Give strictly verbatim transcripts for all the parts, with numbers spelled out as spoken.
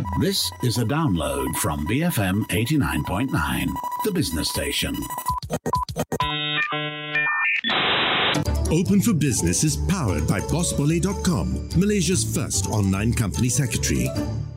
This is a download from B F M eighty-nine point nine, the business station. Open for Business is powered by boss boleh dot com, Malaysia's first online company secretary.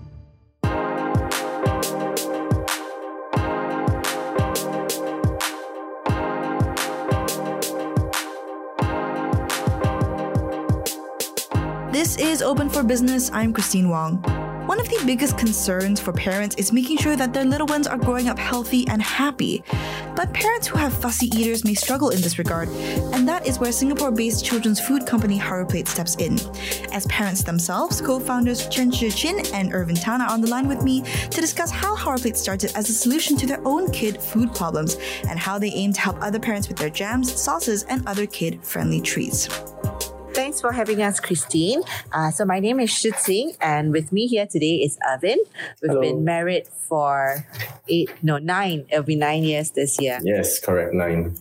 This is Open for Business. I'm Christine Wong. One of the biggest concerns for parents is making sure that their little ones are growing up healthy and happy. But parents who have fussy eaters may struggle in this regard, and that is where Singapore-based children's food company Harbourplate steps in. As parents themselves, co-founders Chen Shi-Chin and Irvin Tan are on the line with me to discuss how Harbourplate started as a solution to their own kid food problems and how they aim to help other parents with their jams, sauces, and other kid-friendly treats. Thanks for having us, Christine. Uh, so my name is Shi Tsing, and with me here today is Irvin. We've Hello. been married for eight, no, nine. It'll be nine years this year. Yes, correct, nine.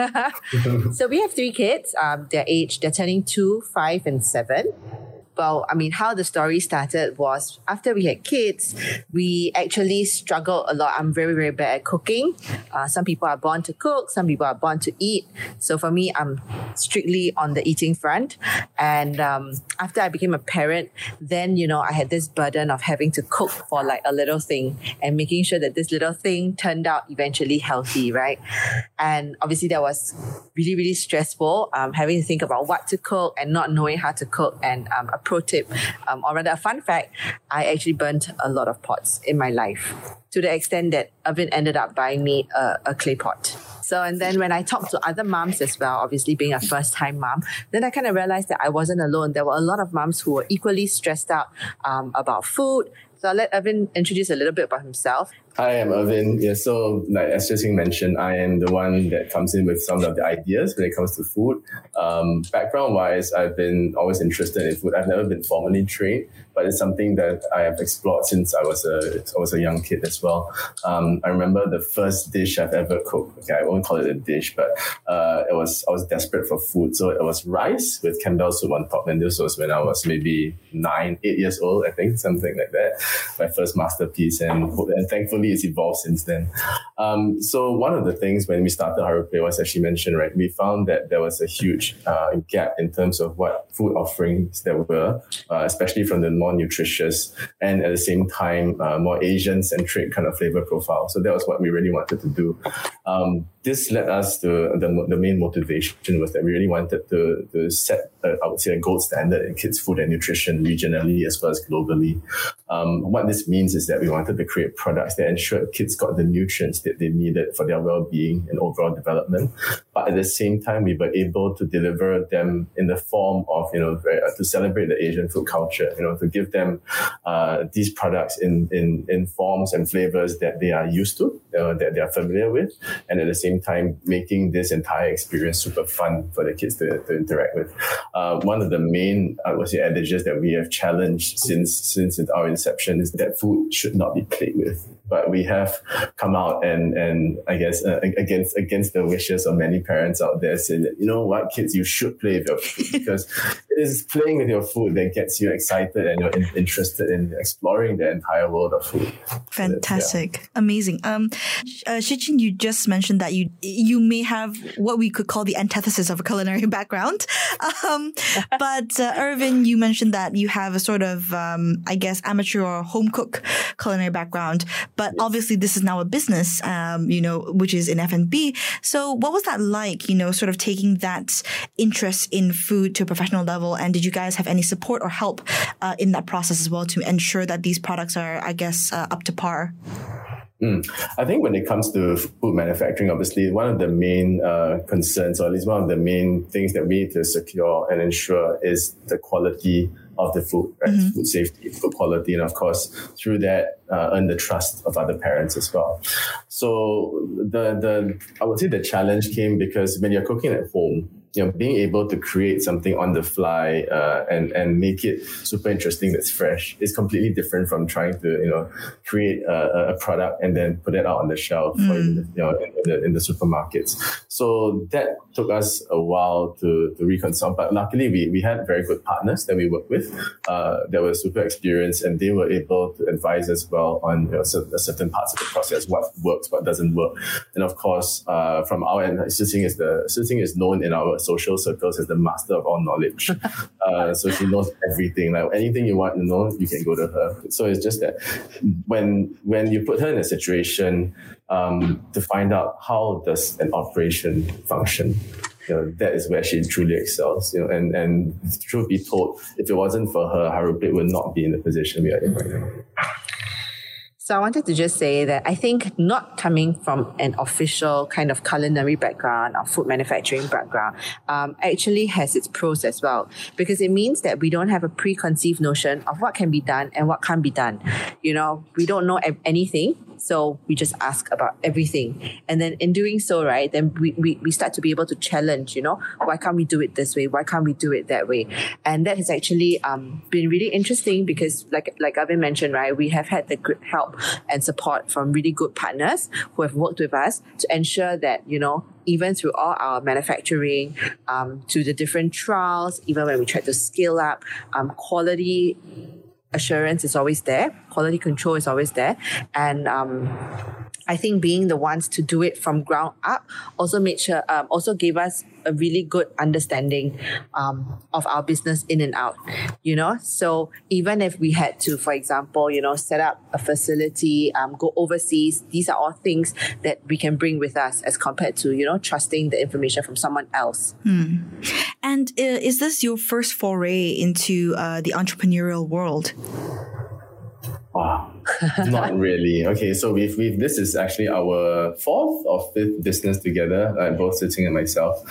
So we have three kids. Um, their age, they're turning two, five, and seven. Well, I mean, how the story started was after we had kids, we actually struggled a lot. I'm very, very bad at cooking. Uh, some people are born to cook, some people are born to eat. So for me, I'm strictly on the eating front. And um, after I became a parent, then, you know, I had this burden of having to cook for like a little thing and making sure that this little thing turned out eventually healthy, right? And obviously that was really, really stressful, um, having to think about what to cook and not knowing how to cook. And um, a pro tip, um, or rather a fun fact, I actually burnt a lot of pots in my life to the extent that Irvin ended up buying me a, a clay pot. So, and then when I talked to other moms as well, obviously being a first-time mom, then I kind of realized that I wasn't alone. There were a lot of moms who were equally stressed out um, about food. So I'll let Irvin introduce a little bit about himself. Hi, I'm Irvin. Yeah, so like as Jessing mentioned, I am the one that comes in with some of the ideas when it comes to food. Um, background-wise, I've been always interested in food. I've never been formally trained, but it's something that I have explored since I was a I was a young kid as well. Um, I remember the first dish I've ever cooked. Okay, I won't call it a dish, but uh, it was I was desperate for food. So it was rice with Campbell soup on top, and this was when I was maybe nine, eight years old, I think, something like that. My first masterpiece, and and thankfully it's evolved since then. Um, so one of the things when we started Harbourplate was, as she mentioned, right, we found that there was a huge uh, gap in terms of what food offerings there were, uh, especially from the more nutritious and at the same time uh, more Asian-centric kind of flavor profile. So that was what we really wanted to do. Um, this led us to the, the main motivation was that we really wanted to, to set, a, I would say, a gold standard in kids' food and nutrition regionally as well as globally. Um, what this means is that we wanted to create products that ensured kids got the nutrients that they needed for their well-being and overall development. But at the same time, we were able to deliver them in the form of, you know, very, uh, to celebrate the Asian food culture, you know, to give them uh, these products in, in, in forms and flavors that they are used to, uh, that they are familiar with, and at the same time, making this entire experience super fun for the kids to, to interact with. Uh, one of the main, I would say, adages that we have challenged since, since our inception is that food should not be played with. But we have come out and, and I guess, uh, against against the wishes of many parents out there saying that, you know what, kids, you should play with your food because it is playing with your food that gets you excited and you're in, interested in exploring the entire world of food. Fantastic. So, yeah. Amazing. Um, uh, Shi-Chin, you just mentioned that you you may have what we could call the antithesis of a culinary background. Um, but uh, Irvin, you mentioned that you have a sort of, um, I guess, amateur or home cook culinary background. But yes. Obviously this is now a business, um, you know, which is in F and B. So what was that like, you know, sort of taking that interest in food to a professional level? And did you guys have any support or help uh, in that process as well to ensure that these products are, I guess, uh, up to par? Mm. I think when it comes to food manufacturing, obviously one of the main uh, concerns, or at least one of the main things that we need to secure and ensure is the quality of the food, right? Mm-hmm. Food safety, food quality, and of course, through that, uh, earn the trust of other parents as well. So the the I would say the challenge came because when you're cooking at home, you know, being able to create something on the fly uh, and and make it super interesting that's fresh is completely different from trying to, you know, create a, a product and then put it out on the shelf mm. or in the, you know, in the, in the supermarkets. So that took us a while to, to reconcile. But luckily, we, we had very good partners that we worked with uh, that were super experienced, and they were able to advise us well on, you know, certain parts of the process, what works, what doesn't work. And of course, uh, from our end, Tze Ching is the Tze Ching is known in our social circles as the master of all knowledge. uh, so she knows everything. Like anything you want to know, you can go to her. So it's just that when when you put her in a situation um, to find out how does an operation function, you know, that is where she truly excels. You know, and and truth be told, if it wasn't for her, Haruplate would not be in the position we are in right now. So I wanted to just say that I think not coming from an official kind of culinary background or food manufacturing background um, actually has its pros as well, because it means that we don't have a preconceived notion of what can be done and what can't be done. You know, we don't know anything, so we just ask about everything. And then in doing so, right, then we, we, we start to be able to challenge, you know, why can't we do it this way? Why can't we do it that way? And that has actually um, been really interesting because like, like Arvin mentioned, right, we have had the good help and support from really good partners who have worked with us to ensure that, you know, even through all our manufacturing, um, to the different trials, even when we try to scale up, um, quality assurance is always there, quality control is always there. And um, I think being the ones to do it from ground up also made sure, um, also gave us a really good understanding um, of our business in and out, you know. So even if we had to, for example, you know, set up a facility, um, go overseas, these are all things that we can bring with us as compared to, you know, trusting the information from someone else. Hmm. And uh, is this your first foray into uh, the entrepreneurial world? Wow, not really. Okay, so we've, we've this is actually our fourth or fifth business together, uh, both Tze Ching and myself.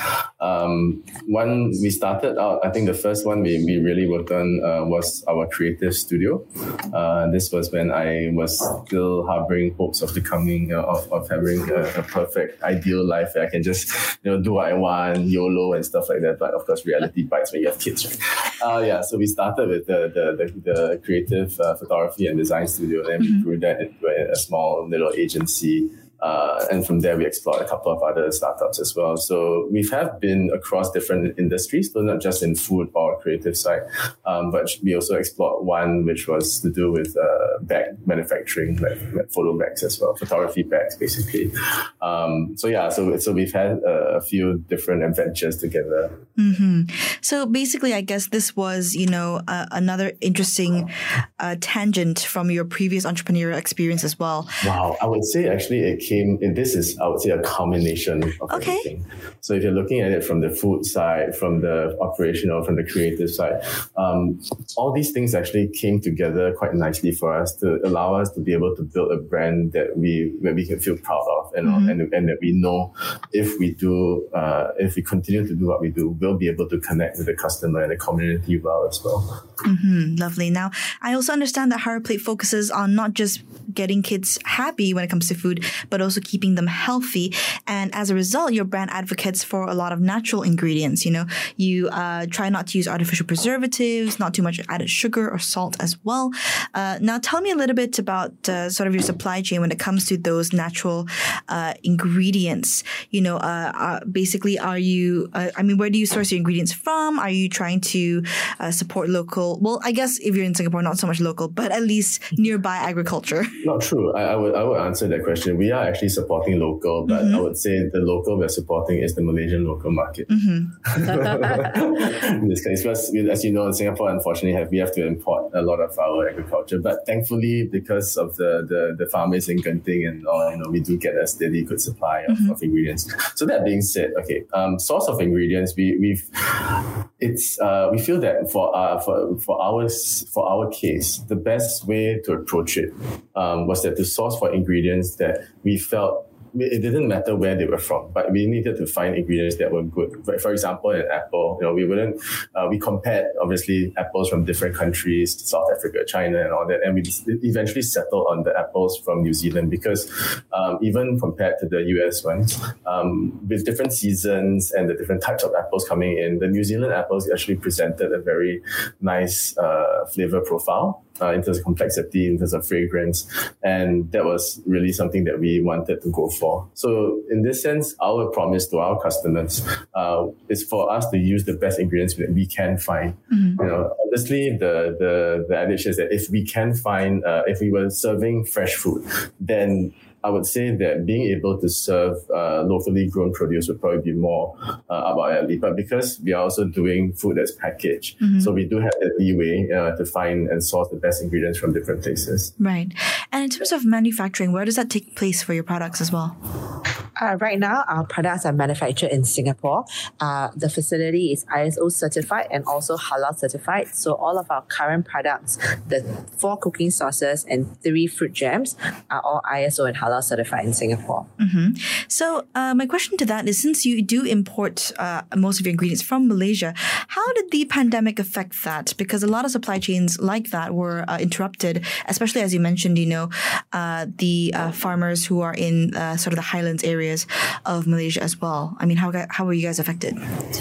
Um, one, we started out, I think the first one we, we really worked on uh, was our creative studio. Uh, this was when I was still harboring hopes of becoming, uh, of, of having a, a perfect, ideal life where I can just, you know, do what I want, YOLO and stuff like that. But of course, reality bites when you have kids, right? Uh, yeah, so we started with the, the, the, the creative uh, photography and design studio, and then we grew that into a, a small little agency. Uh, and from there, we explored a couple of other startups as well. So we have been across different industries, so not just in food or creative side, um, but we also explored one which was to do with uh, bag manufacturing, like, like photo bags as well, photography bags, basically. Um, so yeah, so so we've had uh, a few different adventures together. Mm-hmm. So basically, I guess this was, you know, uh, another interesting uh, tangent from your previous entrepreneurial experience as well. Wow, I would say actually it came, this is, I would say, a combination of okay. everything. So if you're looking at it from the food side, from the operational, from the creative side, um, all these things actually came together quite nicely for us to allow us to be able to build a brand that we that we can feel proud of, and mm-hmm. and, and that we know if we do, uh, if we continue to do what we do, we'll be able to connect with the customer and the community well as well. Mm-hmm. Lovely. Now, I also understand that Haruplate focuses on not just getting kids happy when it comes to food, but also keeping them healthy. And as a result, your brand advocates for a lot of natural ingredients. You know, you uh, try not to use artificial preservatives, not too much added sugar or salt as well. Uh, now, tell me a little bit about uh, sort of your supply chain when it comes to those natural uh, ingredients. You know, uh, uh, basically, are you, uh, I mean, where do you source your ingredients from? Are you trying to uh, support local? Well, I guess if you're in Singapore, not so much local, but at least nearby agriculture. Not true. I, I would I would answer that question. We are actually supporting local, but mm-hmm. I would say the local we're supporting is the Malaysian local market. Mm-hmm. In this case, because as you know, in Singapore, unfortunately, have we have to import a lot of our agriculture. But thankfully, because of the the, the farmers in Genting and all, you know, we do get a steady good supply of, mm-hmm. of ingredients. So that being said, okay, um, source of ingredients, we we've it's uh, we feel that for uh for for ours for our case, the best way to approach it um, was that to source for ingredients that we felt it didn't matter where they were from, but we needed to find ingredients that were good. But for example, in apple, you know, we wouldn't, uh, we compared obviously apples from different countries, South Africa, China and all that. And we eventually settled on the apples from New Zealand because um, even compared to the U S ones, um, with different seasons and the different types of apples coming in, the New Zealand apples actually presented a very nice uh, flavor profile. Uh, in terms of complexity, in terms of fragrance. And that was really something that we wanted to go for. So in this sense, our promise to our customers uh, is for us to use the best ingredients that we can find. Mm-hmm. You know, obviously the, the, the adage is that if we can find, uh, if we were serving fresh food, then I would say that being able to serve uh, locally grown produce would probably be more uh, up our alley. But because we are also doing food that's packaged, mm-hmm. so we do have that leeway uh, to find and source the best ingredients from different places. Right. And in terms of manufacturing, where does that take place for your products as well? Uh, right now, our products are manufactured in Singapore. Uh, the facility is I S O certified and also halal certified. So all of our current products, the four cooking sauces and three fruit jams, are all I S O and halal certified in Singapore. Mm-hmm. So uh, my question to that is, since you do import uh, most of your ingredients from Malaysia, how did the pandemic affect that? Because a lot of supply chains like that were uh, interrupted, especially as you mentioned, you know, uh, the uh, farmers who are in uh, sort of the highlands areas of Malaysia as well. I mean, how how were you guys affected?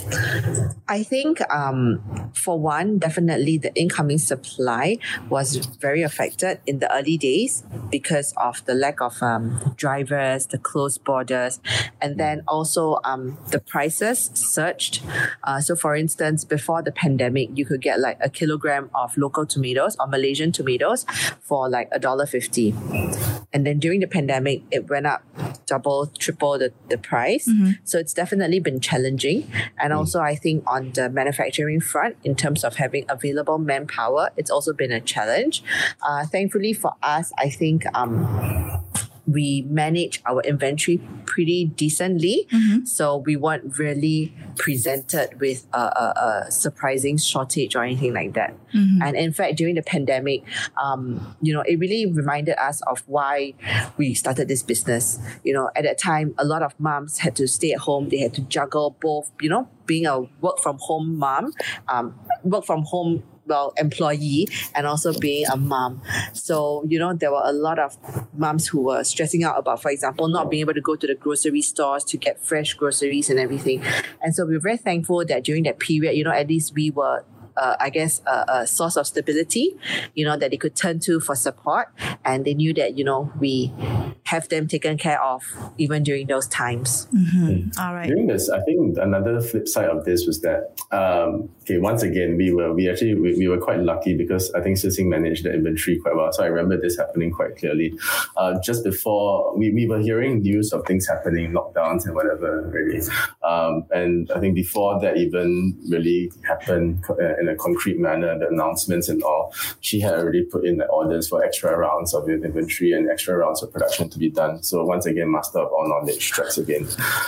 I think um, for one, definitely the incoming supply was very affected in the early days because of the lack of um, drivers, the closed borders, and then also um, the prices surged. Uh, so for instance, before the pandemic, you could get like a kilogram of local tomatoes or Malaysian tomatoes for like one dollar fifty. And then during the pandemic, it went up double, triple the, the price. Mm-hmm. So it's definitely been challenging. And also I think on the manufacturing front, in terms of having available manpower, it's also been a challenge. Uh, thankfully for us, I think um, we manage our inventory pretty decently. Mm-hmm. So we weren't really presented with a, a, a surprising shortage or anything like that. Mm-hmm. And in fact, during the pandemic, um, you know, it really reminded us of why we started this business. You know, at that time, a lot of moms had to stay at home. They had to juggle both, you know, being a work from home mom, um, work from home well, employee and also being a mom. So, you know, there were a lot of moms who were stressing out about, for example, not being able to go to the grocery stores to get fresh groceries and everything. And so we were very thankful that during that period, you know, at least we were Uh, I guess, a, a source of stability, you know, that they could turn to for support. And they knew that, you know, we have them taken care of even during those times. Mm-hmm. All right. During this, I think another flip side of this was that, um, okay, once again, we were, we actually, we, we were quite lucky because I think Sising managed the inventory quite well. So I remember this happening quite clearly. Uh, just before, we, we were hearing news of things happening, lockdowns and whatever, really. Um, and I think before that even really happened in a concrete manner, the announcements and all, she had already put in the orders for extra rounds of inventory and extra rounds of production to be done. So once again, master of all knowledge strikes again.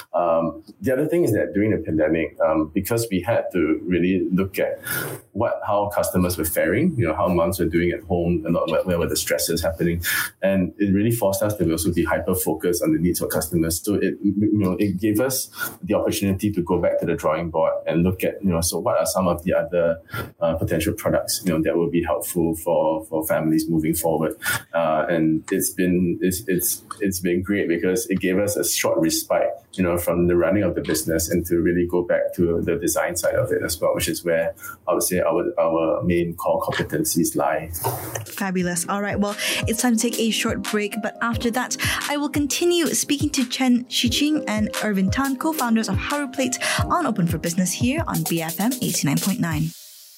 Um, the other thing is that during the pandemic, um, because we had to really look at what how customers were faring, you know, how moms were doing at home and where, where were the stresses happening, and it really forced us to also be hyper focused on the needs of customers. So it you know it gave us the opportunity to go back to the drawing board and look at you know so what are some of the other Uh, potential products, you know, that will be helpful for, for families moving forward. Uh, and it's been it's it's it's been great because it gave us a short respite, you know, from the running of the business and to really go back to the design side of it as well, which is where I would say our our main core competencies lie. Fabulous. All right. Well, it's time to take a short break, but after that, I will continue speaking to Chen Shiqing and Irvin Tan, co-founders of Haru Plate, on Open for Business here on B F M eighty-nine point nine.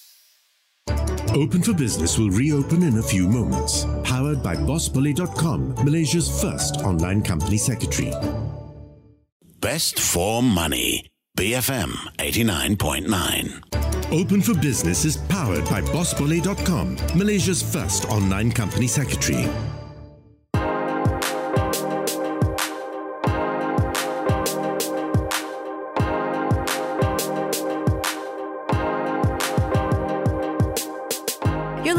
Open for Business will reopen in a few moments. Powered by boss bully dot com, Malaysia's first online company secretary. Best for money. B F M eighty-nine point nine. Open for Business is powered by boss bully dot com, Malaysia's first online company secretary.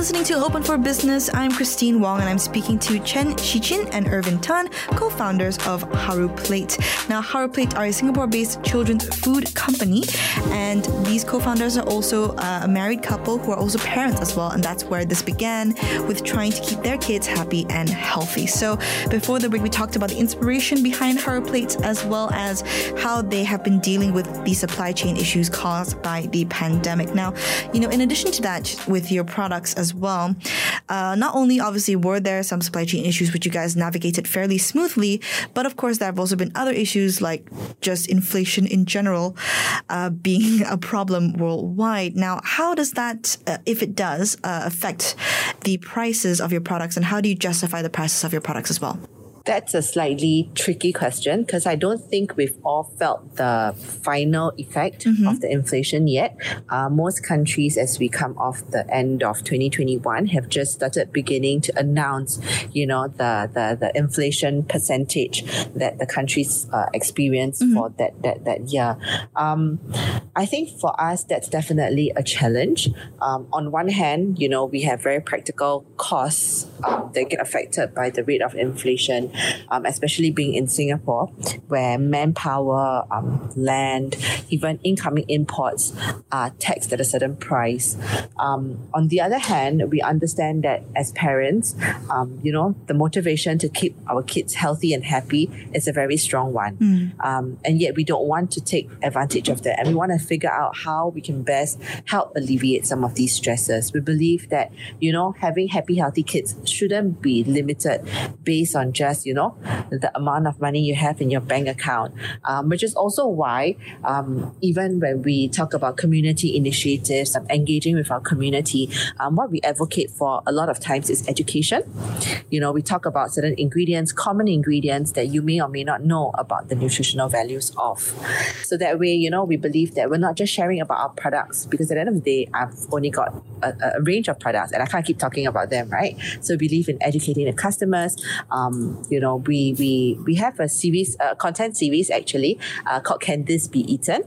listening to Open for Business. I'm Christine Wong, and I'm speaking to Chen Shichin and Irvin Tan, co-founders of Haru Plate. Now, Haru Plate are a Singapore-based children's food company, and these co-founders are also uh, a married couple who are also parents as well, and that's where this began, with trying to keep their kids happy and healthy. So before the break, we talked about the inspiration behind Haru Plate, as well as how they have been dealing with the supply chain issues caused by the pandemic. Now, you know, in addition to that, with your products as well, uh, not only obviously were there some supply chain issues which you guys navigated fairly smoothly, but of course there have also been other issues like just inflation in general uh, being a problem worldwide. Now, how does that, uh, if it does, uh, affect the prices of your products, and how do you justify the prices of your products as well? That's a slightly tricky question because I don't think we've all felt the final effect mm-hmm. of the inflation yet. Uh, most countries, as we come off the end of twenty twenty-one, have just started beginning to announce, you know, the the, the inflation percentage that the countries uh, experience mm-hmm. for that that that year. Um, I think for us, that's definitely a challenge. Um, on one hand, you know, we have very practical costs um, that get affected by the rate of inflation. Um, especially being in Singapore, where manpower, um, land, even incoming imports are taxed at a certain price. Um, on the other hand, we understand that as parents, um, you know, the motivation to keep our kids healthy and happy is a very strong one. Mm. Um, and yet we don't want to take advantage of that. And we want to figure out how we can best help alleviate some of these stresses. We believe that, you know, having happy, healthy kids shouldn't be limited based on just, you know, the amount of money you have in your bank account, um, which is also why um, even when we talk about community initiatives, um, engaging with our community, um, what we advocate for a lot of times is education. You know, we talk about certain ingredients, common ingredients that you may or may not know about the nutritional values of. So that way, you know, we believe that we're not just sharing about our products, because at the end of the day, I've only got a, a range of products and I can't keep talking about them, right? So we believe in educating the customers. Um, you know, we we we have a series, a content series actually uh, called Can This Be Eaten?,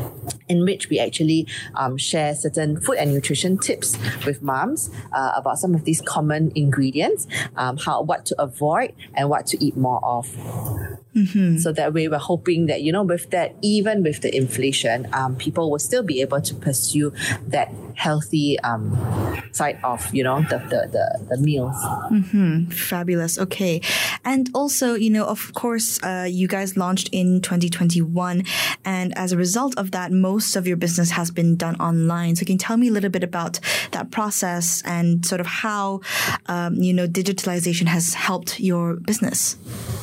in which we actually um, share certain food and nutrition tips with moms uh, about some of these common ingredients, um, how what to avoid and what to eat more of. Mm-hmm. So that way we're hoping that, you know, with that, even with the inflation, um, people will still be able to pursue that healthy um, side of, you know, the, the, the, the meals. Mm-hmm. Fabulous. Okay. And also, you know, of course, uh, you guys launched in twenty twenty-one. And as a result of that, most of your business has been done online. So can you tell me a little bit about that process and sort of how, um, you know, digitalization has helped your business?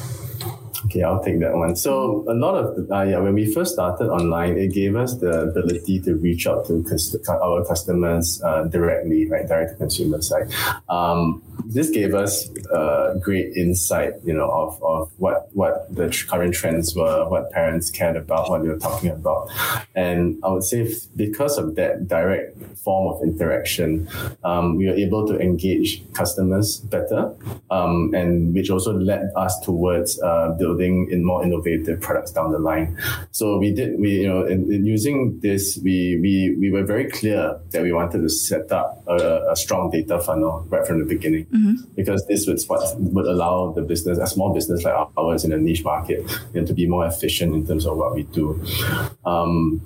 Okay, I'll take that one. So a lot of, uh, yeah, when we first started online, it gave us the ability to reach out to cust- our customers uh, directly, right, direct to consumer side. Um, this gave us uh, great insight, you know, of, of what, what the tr- current trends were, what parents cared about, what they were talking about. And I would say because of that direct form of interaction, um, we were able to engage customers better, um, and which also led us towards uh, building in more innovative products down the line. So we did, we, you know, in, in using this, we, we, we were very clear that we wanted to set up a, a strong data funnel right from the beginning, mm-hmm. because this would, would allow the business, a small business like ours in a niche market, you know, to be more efficient in terms of what we do. Um,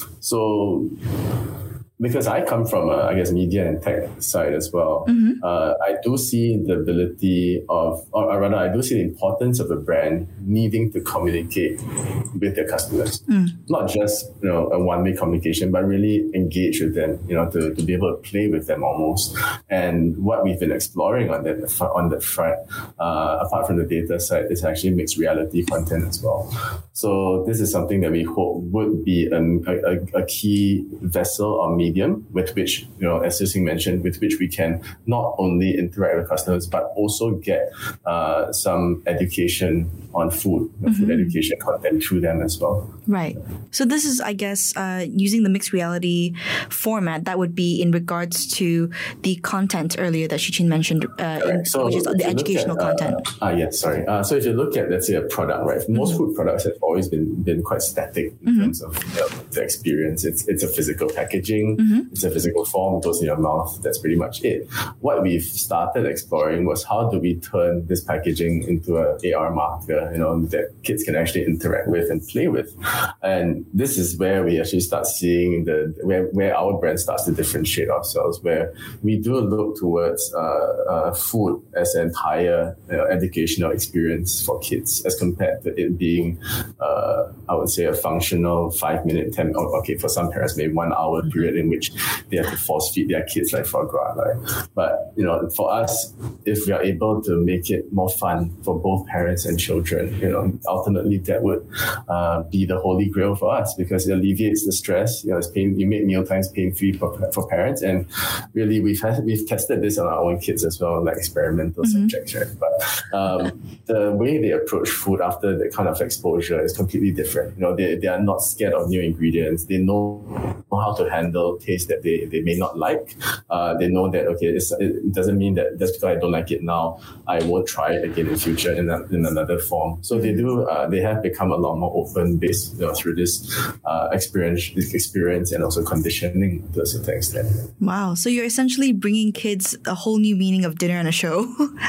so, because I come from, a, I guess, media and tech side as well, mm-hmm. uh, I do see the ability of, or rather, I do see the importance of a brand needing to communicate with their customers. Mm. Not just, you know, a one-way communication, but really engage with them, you know, to, to be able to play with them almost. And what we've been exploring on that on that front, uh, apart from the data side, is actually mixed reality content as well. So this is something that we hope would be an, a, a key vessel or medium with which, you know, as Sissing mentioned, with which we can not only interact with customers, but also get uh, some education on food, mm-hmm. food education content through them as well. Right. So this is, I guess, uh, using the mixed reality format, that would be in regards to the content earlier that Shichin mentioned, uh, in, so which is the educational at, uh, content. Ah, yes, sorry. Uh, so if you look at, let's say, a product, right? Most mm-hmm. food products have always been been quite static in mm-hmm. terms of uh, the experience. It's it's a physical packaging. Mm-hmm. It's a physical form. It goes in your mouth. That's pretty much it. What we've started exploring was how do we turn this packaging into a A R marker, you know, that kids can actually interact with and play with. And this is where we actually start seeing the where, where our brand starts to differentiate ourselves, where we do look towards uh, uh, food as an entire uh, educational experience for kids, as compared to it being, uh, I would say, a functional five minute, ten, okay, for some parents, maybe one hour period in which they have to force feed their kids like foie gras. Like. But, you know, for us, if we are able to make it more fun for both parents and children, you know, ultimately that would uh, be the holy grail for us, because it alleviates the stress. You know, it's pain, you make meal times pain free for, for parents, and really we've had, we've tested this on our own kids as well, like experimental mm-hmm. subjects, right? But um, the way they approach food after that kind of exposure is completely different. You know, they they are not scared of new ingredients. They know how to handle taste that they, they may not like. Uh, they know that okay, it's, it doesn't mean that just because I don't like it now, I won't try it again in future in a, in another form. So they do. Uh, they have become a lot more open based, you know, through this uh, experience, this experience, and also conditioning to a certain extent. Wow! So you're essentially bringing kids a whole new meaning of dinner and a show.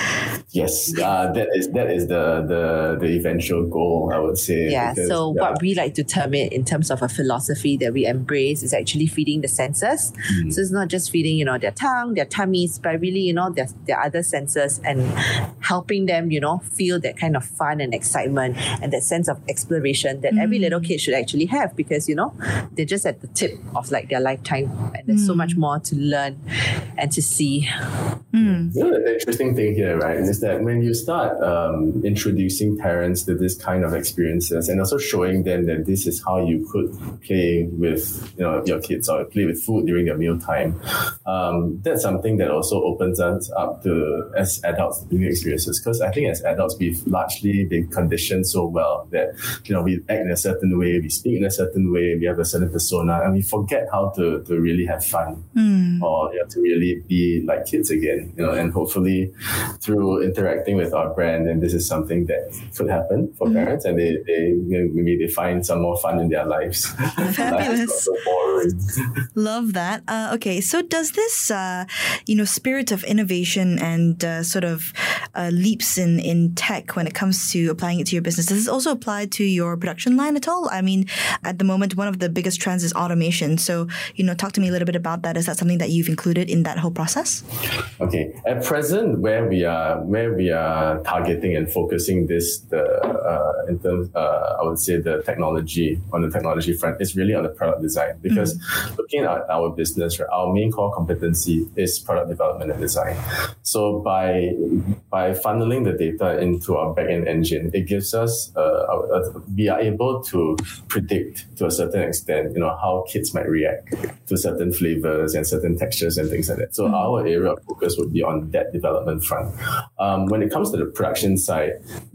Yes, uh, that is that is the, the the eventual goal, I would say. Yeah. Because, so yeah. what we like to term it in terms of a philosophy that we embrace is actually feeding the senses. Mm. So it's not just feeding, you know, their tongue, their tummies, but really, you know, their their other senses, and helping them, you know, feel that kind of fun and excitement and that sense of exploration that mm. every little kid should actually have, because, you know, they're just at the tip of like their lifetime, and there's mm. so much more to learn and to see. Mm. You know, the interesting thing here, right, is that when you start um, introducing parents to this kind of experiences, and also showing them that this is how you could play with, you know, your kids or play with food during their mealtime, um, that's something that also opens us up to, as adults, new experiences. Because I think as adults, we've largely been conditioned so well that, you know, we act in a certain way, we speak in a certain way, we have a certain persona, and we forget how to, to really have fun mm. or you know, to really be like kids again. You know, and hopefully through interacting with our brand, and this is something that could happen for mm. parents, and they, they you know, maybe they find some more fun in their lives. Fabulous. So boring. Love that. Uh, okay, so does this, uh, you know, spirit of innovation and uh, sort of uh, leaps in, in tech when it comes to applying it to your business, does this also apply to your production line at all? I mean, at the moment, one of the biggest trends is automation. So, you know, talk to me a little bit about that. Is that something that you've included in that whole process? Okay. At present, where we are, where we are targeting and focusing this, the uh, in terms, uh, I would say the technology on the technology front is really on the product design, because mm-hmm. looking at our business, right, our main core competency is product development and design. So by by funneling the data into our backend engine, it gives us uh, a, we are able to predict to a certain extent, you know, how kids might react to certain flavors and certain textures and things like that. So mm-hmm. our area of focus would be on that development front. Um, when it comes to the production side,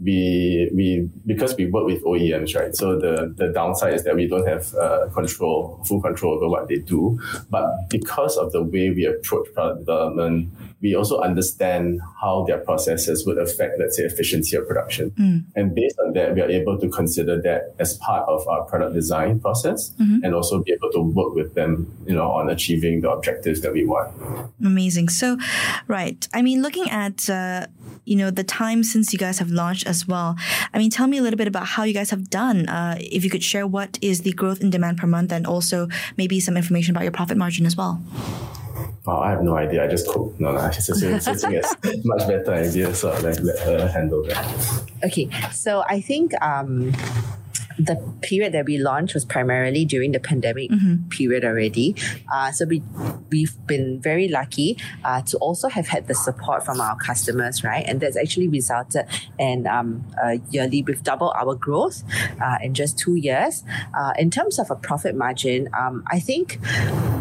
we we because we work with O E Ms, right? So the the downside is that we don't have uh, control, full control over what they do. But because of the way we approach product development, we also understand how their processes would affect, let's say, efficiency of production. Mm. And based on that, we are able to consider that as part of our product design process, mm-hmm. and also be able to work with them, you know, on achieving the objectives that we want. Amazing. So, right. I mean, looking at, uh, you know, the time since you guys have launched as well, I mean, tell me a little bit about how you guys have done. Uh, if you could share what is the growth in demand per month, and also maybe some information about your profit margin as well. Oh, I have no idea. I just cook. No, no, she's a much better idea, so I'll let, let her handle that. Okay, so I think um, the period that we launched was primarily during the pandemic mm-hmm. period already. Uh, so we, we've been very lucky uh, to also have had the support from our customers, right? And that's actually resulted in um, uh, yearly, we've doubled our growth uh, in just two years. Uh, in terms of a profit margin, um, I think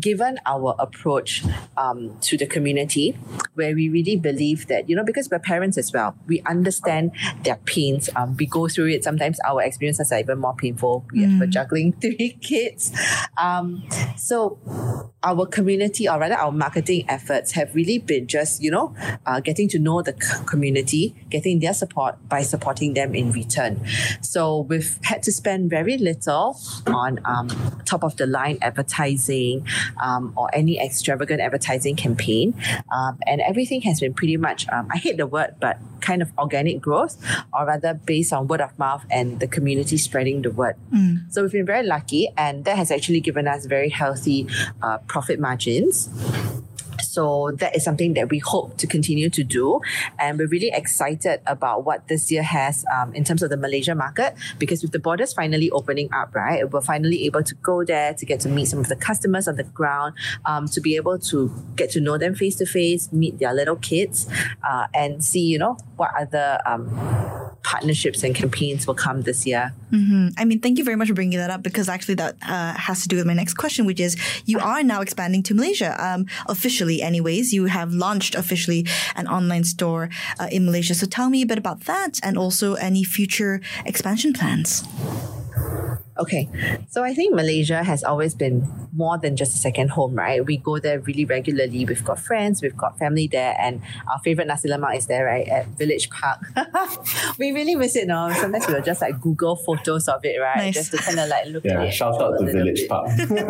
given our approach um, to the community, where we really believe that, you know, because we're parents as well, we understand their pains. Um, we go through it. Sometimes our experiences are even more painful. We Mm. are juggling three kids. Um, so our community, or rather our marketing efforts, have really been just, you know, uh, getting to know the c- community, getting their support by supporting them in return. So we've had to spend very little on um, top of the line advertising um, or any extravagant advertising campaign. Um, and everything has been pretty much, um, I hate the word, but kind of organic growth, or rather based on word of mouth and the community spreading the word. Mm. So we've been very lucky, and that has actually given us very healthy uh, profit margins. So that is something that we hope to continue to do. And we're really excited about what this year has um, in terms of the Malaysia market, because with the borders finally opening up, right, we're finally able to go there to get to meet some of the customers on the ground, um, to be able to get to know them face to face, meet their little kids, uh, and see, you know, what other um, partnerships and campaigns will come this year. Mm-hmm. I mean, thank you very much for bringing that up, because actually that uh, has to do with my next question, which is you are now expanding to Malaysia, um, officially anyways. You have launched officially an online store uh, in Malaysia. So tell me a bit about that, and also any future expansion plans. Okay, so I think Malaysia has always been more than just a second home, right? We go there really regularly. We've got friends, we've got family there, and our favorite nasi lemak is there, right, at Village Park. We really miss it now. Sometimes we'll just like Google photos of it, right? Nice. Just to kind of like look Yeah, at it. shout out to Village Park.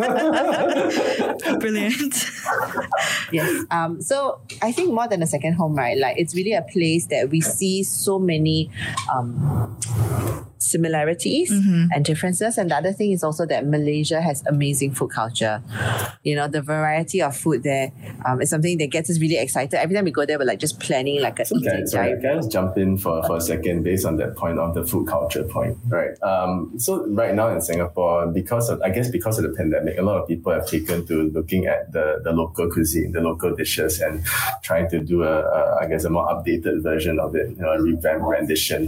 Brilliant. Yes. Um, so I think more than a second home, right? Like, it's really a place that we see so many um, similarities Mm-hmm. and differences. And the other thing is also that Malaysia has amazing food culture. You know, the variety of food there um, is something that gets us really excited. Every time we go there, we're like just planning like a So can, sorry, can I just jump in for, for a second based on that point of the food culture point, right? Um, so right now in Singapore, because of, I guess because of the pandemic, a lot of people have taken to looking at the, the local cuisine, the local dishes, and trying to do a, a I guess, a more updated version of it, you know, a revamped rendition.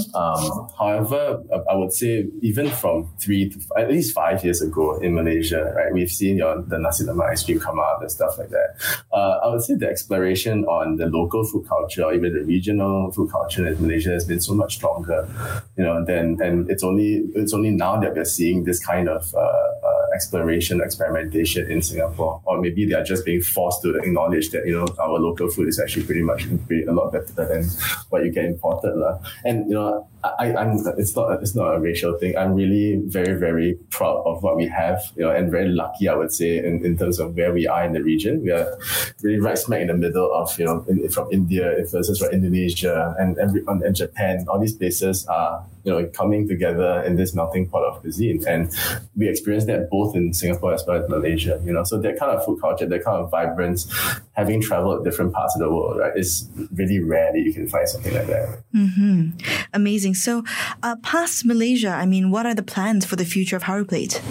Um, however, I would say even from three to five, at least five years ago in Malaysia, right, we've seen your, the nasi lemak ice cream come out and stuff like that. Uh, I would say the exploration on the local food culture, or even the regional food culture in Malaysia, has been so much stronger, you know. Then and it's only it's only now that we're seeing this kind of uh, uh, exploration, experimentation in Singapore, or maybe they are just being forced to acknowledge that, you know, our local food is actually pretty much pretty, a lot better than what you get imported, lah. And you know, I, I'm it's not it's not a racial thing. I'm really very very proud of what we have, you know, and very lucky, I would say, in, in terms of where we are in the region. We are really right smack in the middle of, you know, in, from India versus from Indonesia and and, and Japan. All these places are, you know, coming together in this melting pot of cuisine, and we experience that both in Singapore as well as Malaysia. You know, so that kind of food culture, that kind of vibrance, having traveled different parts of the world, right, is really rare that you can find something like that. Mm-hmm. Amazing. So, uh, past Malaysia, I mean, what are the plans for the future of Haru Plate?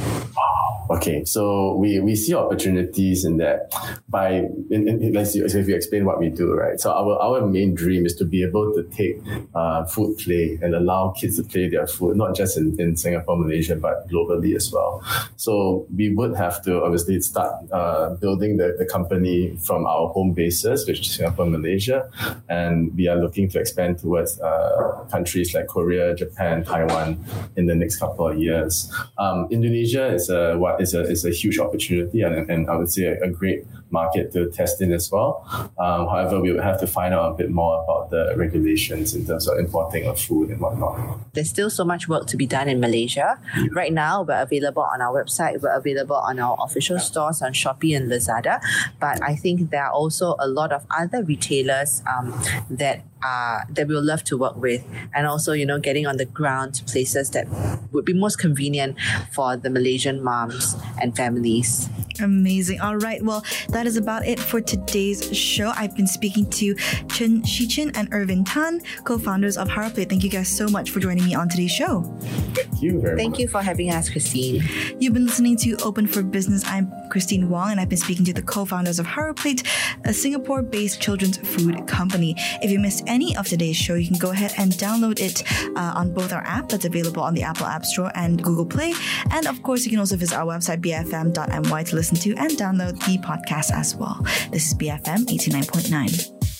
Okay, so we, we see opportunities in that by, in, in, let's see, so if you explain what we do, right? So our, our main dream is to be able to take uh, food play and allow kids to play their food, not just in, in Singapore, Malaysia, but globally as well. So we would have to obviously start uh, building the, the company from our home bases, which is Singapore and Malaysia. And we are looking to expand towards uh, countries like Korea, Japan, Taiwan in the next couple of years. Um, Indonesia is a, what is a, is a huge opportunity, and, and I would say a, a great market to test in as well. Um, however, we would have to find out a bit more about the regulations in terms of importing of food and whatnot. There's still so much work to be done in Malaysia. Right now, we're available on our website. We're available on our official stores on Shopee and Lazada. But I think there are also a lot of other retailers um, that uh, that we would love to work with, and also, you know, getting on the ground to places that would be most convenient for the Malaysian moms and families. Amazing. All right. Well, that that is about it for today's show. I've been speaking to Chen Shichin and Irvin Tan, co-founders of HaraPlate. Thank you guys so much for joining me on today's show. Thank you very Thank much. you for having us, Christine. You've been listening to Open for Business. I'm Christine Wong, and I've been speaking to the co-founders of HaraPlate, a Singapore-based children's food company. If you missed any of today's show, you can go ahead and download it uh, on both our app that's available on the Apple App Store and Google Play. And of course, you can also visit our website, b f m dot m y, to listen to and download the podcast as well. This is B F M eighty-nine point nine.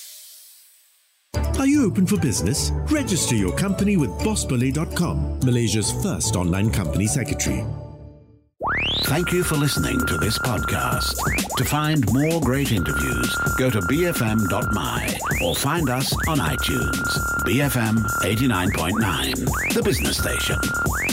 Are you open for business? Register your company with boss boleh dot com, Malaysia's first online company secretary. Thank you for listening to this podcast. To find more great interviews, go to b f m dot m y or find us on iTunes. B F M eighty-nine point nine, the business station.